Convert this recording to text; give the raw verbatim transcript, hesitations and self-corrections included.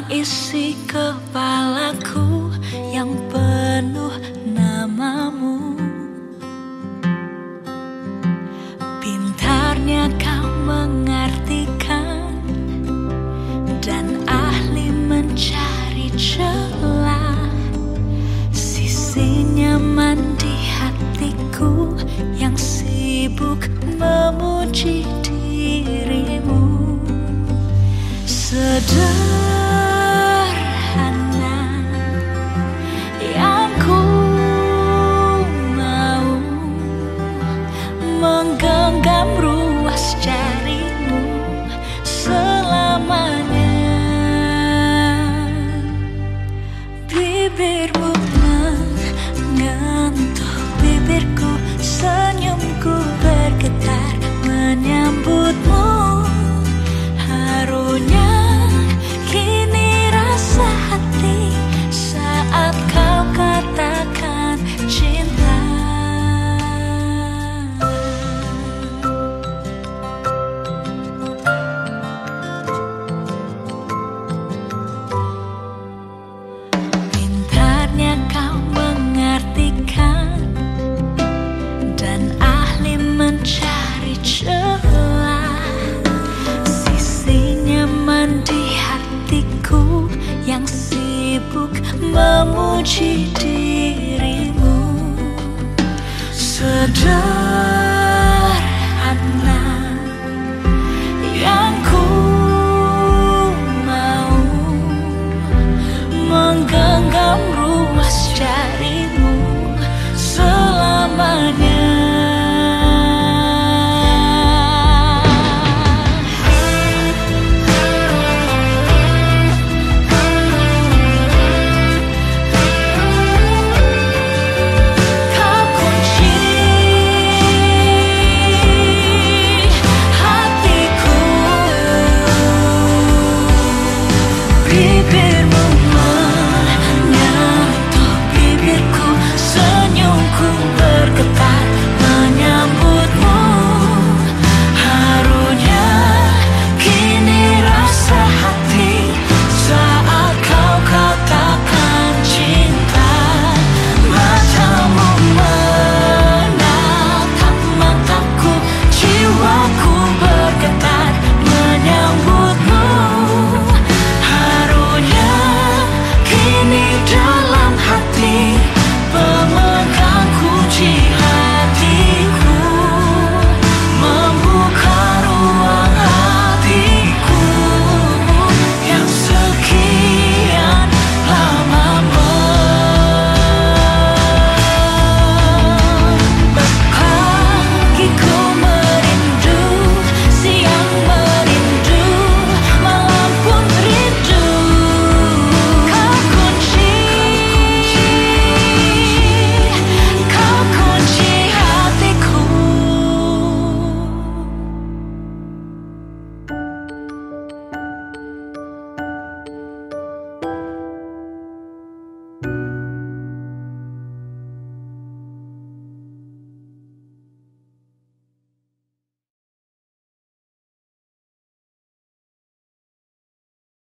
isi kepalaku yang penuh namamu. Pintarnya kau mengartikan dan ahli mencari celah sisi nyaman di hatiku yang sibuk memuji dirimu. Sederhana yang ku mau menggenggam ruas jarimu selamanya. Bibirmu menyentuh bibirku, senyumku bergetar menyambutmu. Harunya kini rasa hati saat kau katakan cinta. Pintarnya kau mengartikan dan ahli mencari celah sisi nyaman di hatiku yang sibuk memuji dirimu. Sederhana yang ku mau menggenggam ruas jarimu selamanya. Bibirmu